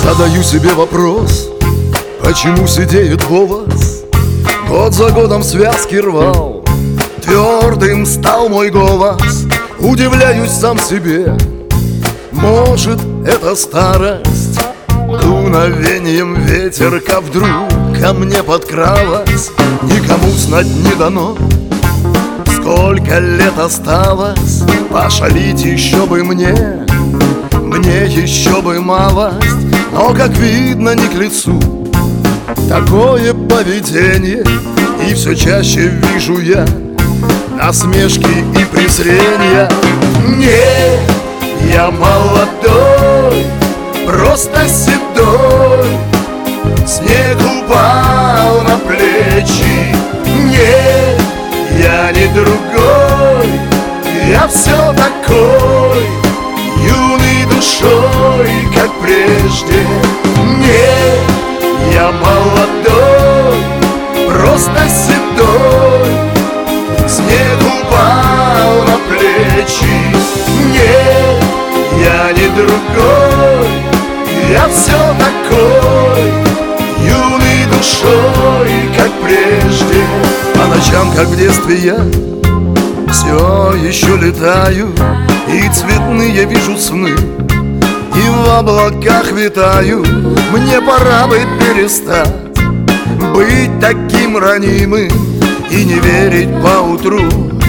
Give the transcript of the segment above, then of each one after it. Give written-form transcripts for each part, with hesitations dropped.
Задаю себе вопрос, почему сидеет волос? Год за годом связки рвал, твердым стал мой голос. Удивляюсь сам себе, может, это старость? Дуновением ветерка вдруг ко мне подкралась. Никому знать не дано, сколько лет осталось. Пошалить еще бы мне еще бы малость. Но, как видно, не к лицу такое поведение. И все чаще вижу я насмешки и презрения. Не, я молодой, просто седой, снег упал на плечи. Нет, я не другой, я все такой, юный душой, как прежде. Нет, я молодой, просто седой, снег упал на плечи. Нет, я не другой, я все такой, юный душой, как прежде. По ночам, как в детстве, я все еще летаю, и цветные вижу сны, и в облаках витаю. Мне пора бы перестать быть таким ранимым и не верить поутру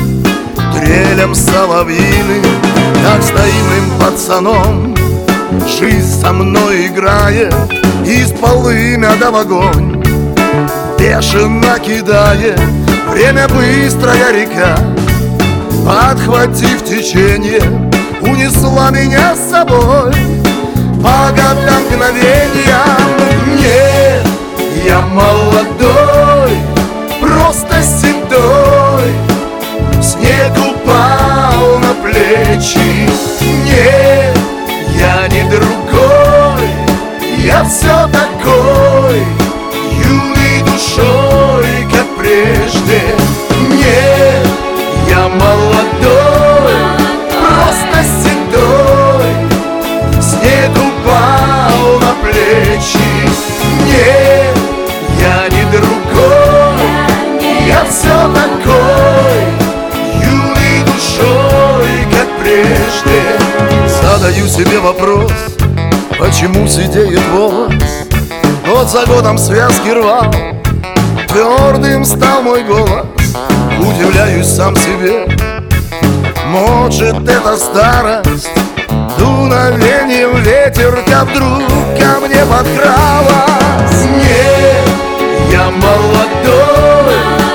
трелям соловьиным. Как с наивным пацаном жизнь со мной играет, из полымя да в огонь бешено кидает. Время быстрая река, подхватив течение, унесла меня с собой по годам мгновениям. Нет, я молодой, просто седой, снег упал на плечи. Нет, я не другой, я все такой, юный душой, как прежде. Нет, я молодой, просто седой, снег упал на плечи. Нет, я не другой, я все такой, юный душой, как прежде. Задаю себе вопрос, почему сидеет волос? Год за годом связки рвал, твердым стал мой голос. Удивляюсь сам себе, может, это старость? Дуновением ветерка вдруг ко мне подкралась. Нет, я молодой,